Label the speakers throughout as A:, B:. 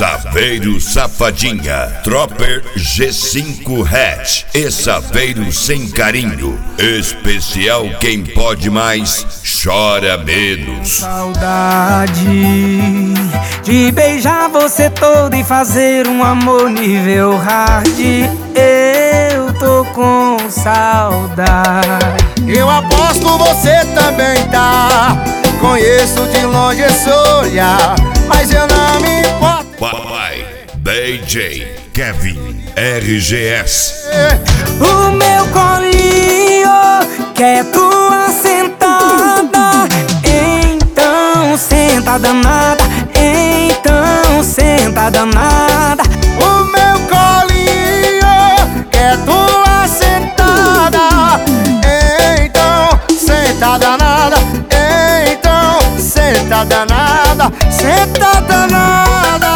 A: Saveiro Safadinha, Tropper G5 Hatch e Saveiro Sem Carinho. Especial Quem Pode Mais, Chora Menos.
B: Saudade de beijar você todo e fazer um amor nível hard. Eu tô com saudade.
C: Eu aposto você também tá. Conheço de longe esse olhar, mas eu não me importo.
A: Papai, DJ, Kevin, RGS.
B: O meu colinho quer tua sentada. Então senta danada, então senta danada.
C: O meu colinho quer tua sentada. Então senta danada, então senta danada, senta danada.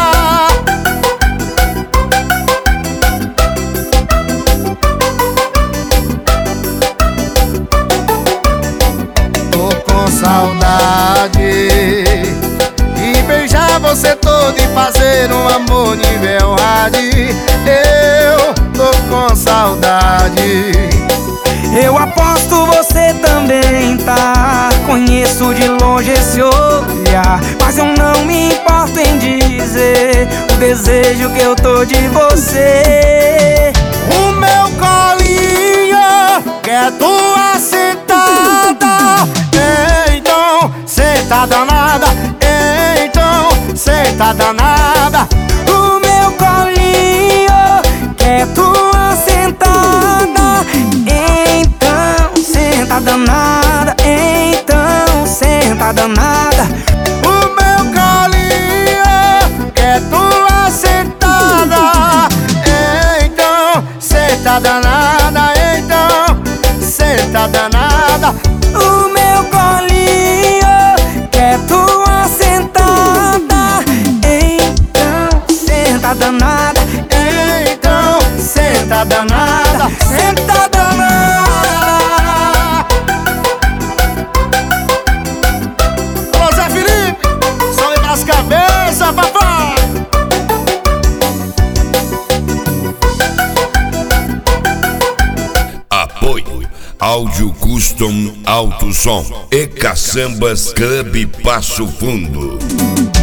C: Tô com saudade de beijar você todo e fazer um amor nível hard. Eu tô com saudade.
B: Eu aposto você também tá. Conheço de longe esse olhar, mas eu não me importo em dizer o desejo que eu tô de você.
C: O meu colinho quer tua sentada. Então senta danada, então senta danada.
B: O meu colinho quer tua sentada. Então senta danada, então senta danada.
C: O meu colinho quer tua sentada. Então senta danada, então senta danada.
B: O meu colinho quer tua sentada. Então senta danada,
C: Então senta danada,
B: senta danada.
C: Alô Zé Felipe, sobe pras cabeças, papai.
A: Apoio Áudio Custom Alto Som e Caçambas Clube Passo Fundo.